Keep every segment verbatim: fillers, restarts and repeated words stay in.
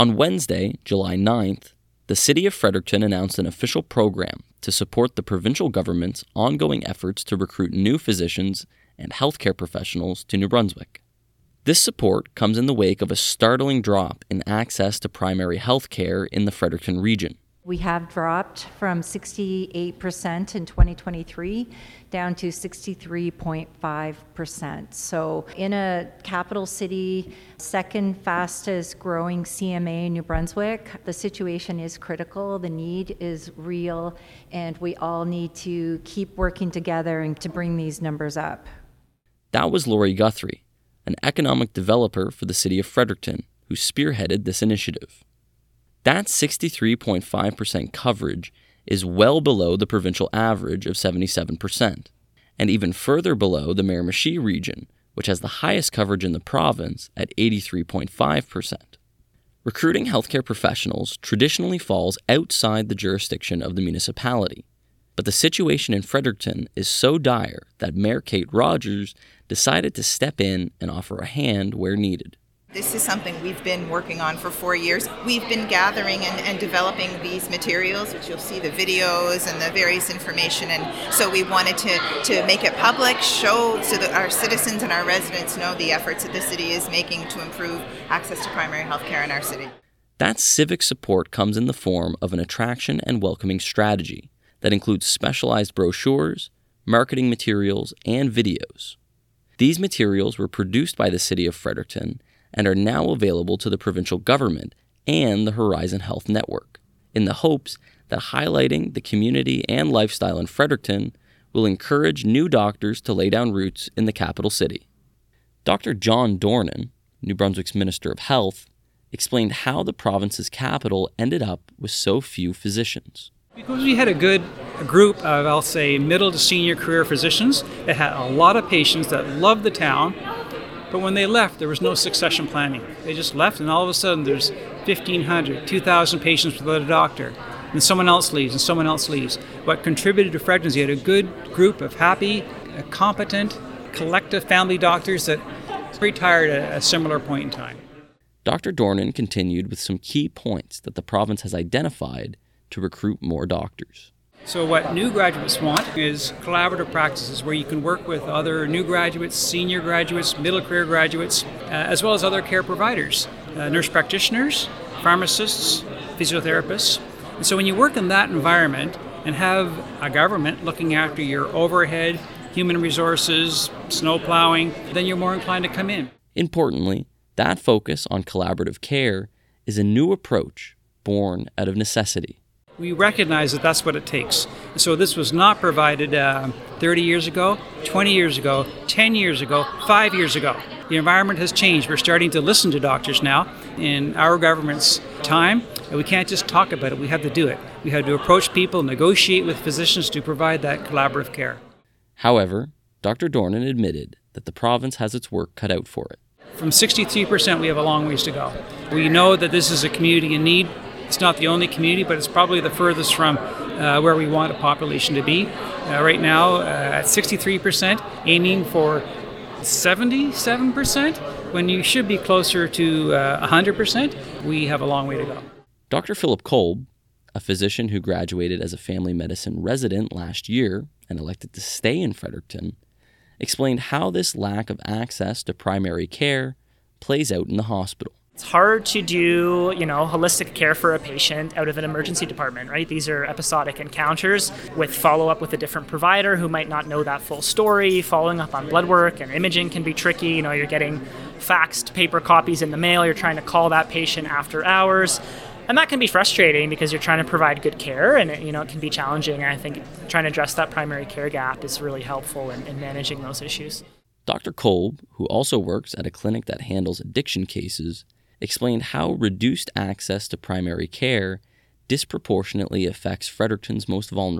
On Wednesday, July ninth, the City of Fredericton announced an official program to support the provincial government's ongoing efforts to recruit new physicians and healthcare professionals to New Brunswick. This support comes in the wake of a startling drop in access to primary health care in the Fredericton region. We have dropped from sixty-eight percent in twenty twenty-three down to sixty-three point five percent. So in a capital city, second fastest growing C M A in New Brunswick, the situation is critical, the need is real, and we all need to keep working together and to bring these numbers up. That was Lori Guthrie, an economic developer for the City of Fredericton, who spearheaded this initiative. That sixty-three point five percent coverage is well below the provincial average of seventy-seven percent, and even further below the Miramichi region, which has the highest coverage in the province at eighty-three point five percent. Recruiting healthcare professionals traditionally falls outside the jurisdiction of the municipality, but the situation in Fredericton is so dire that Mayor Kate Rogers decided to step in and offer a hand where needed. This is something we've been working on for four years. We've been gathering and, and developing these materials, which you'll see the videos and the various information. And so we wanted to, to make it public, show so that our citizens and our residents know the efforts that the city is making to improve access to primary health care in our city. That civic support comes in the form of an attraction and welcoming strategy that includes specialized brochures, marketing materials, and videos. These materials were produced by the City of Fredericton and are now available to the provincial government and the Horizon Health Network, in the hopes that highlighting the community and lifestyle in Fredericton will encourage new doctors to lay down roots in the capital city. Doctor John Dornan, New Brunswick's Minister of Health, explained how the province's capital ended up with so few physicians. Because we had a good group of, I'll say, middle to senior career physicians that had a lot of patients that loved the town. But when they left, there was no succession planning. They just left, and all of a sudden there's fifteen hundred, two thousand patients without a doctor. And someone else leaves, and someone else leaves. What contributed to Fredericton is you had a good group of happy, competent, collective family doctors that retired at a similar point in time. Doctor Dornan continued with some key points that the province has identified to recruit more doctors. So what new graduates want is collaborative practices where you can work with other new graduates, senior graduates, middle career graduates, uh, as well as other care providers, uh, nurse practitioners, pharmacists, physiotherapists. And so when you work in that environment and have a government looking after your overhead, human resources, snow plowing, then you're more inclined to come in. Importantly, that focus on collaborative care is a new approach born out of necessity. We recognize that that's what it takes. So this was not provided uh, thirty years ago, twenty years ago, ten years ago, five years ago. The environment has changed. We're starting to listen to doctors now in our government's time, and we can't just talk about it. We have to do it. We have to approach people, negotiate with physicians to provide that collaborative care. However, Doctor Dornan admitted that the province has its work cut out for it. From sixty-three percent, we have a long ways to go. We know that this is a community in need. It's not the only community, but it's probably the furthest from uh, where we want a population to be. Uh, right now, uh, at sixty-three percent, aiming for seventy-seven percent, when you should be closer to uh, one hundred percent, we have a long way to go. Doctor Philip Kolb, a physician who graduated as a family medicine resident last year and elected to stay in Fredericton, explained how this lack of access to primary care plays out in the hospital. It's hard to do, you know, holistic care for a patient out of an emergency department, right? These are episodic encounters with follow-up with a different provider who might not know that full story. Following up on blood work and imaging can be tricky. You know, you're getting faxed paper copies in the mail. You're trying to call that patient after hours. And that can be frustrating because you're trying to provide good care, and, it, you know, it can be challenging. And I think trying to address that primary care gap is really helpful in, in managing those issues. Doctor Kolb, who also works at a clinic that handles addiction cases, explained how reduced access to primary care disproportionately affects Fredericton's most vulnerable.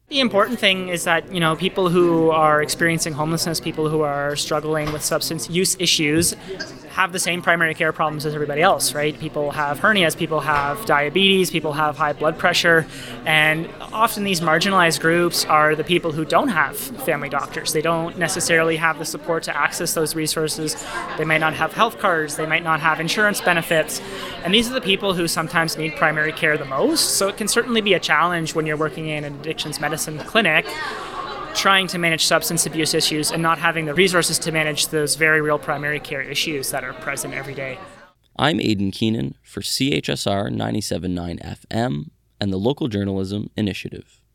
The important thing is that, you know, people who are experiencing homelessness, people who are struggling with substance use issues, have the same primary care problems as everybody else, right? People have hernias, people have diabetes, people have high blood pressure, and often these marginalized groups are the people who don't have family doctors. They don't necessarily have the support to access those resources. They might not have health cards, they might not have insurance benefits, and these are the people who sometimes need primary care the most. So it can certainly be a challenge when you're working in an addictions medicine clinic, trying to manage substance abuse issues and not having the resources to manage those very real primary care issues that are present every day. I'm Aidan Keenan for C H S R ninety-seven point nine F M and the Local Journalism Initiative.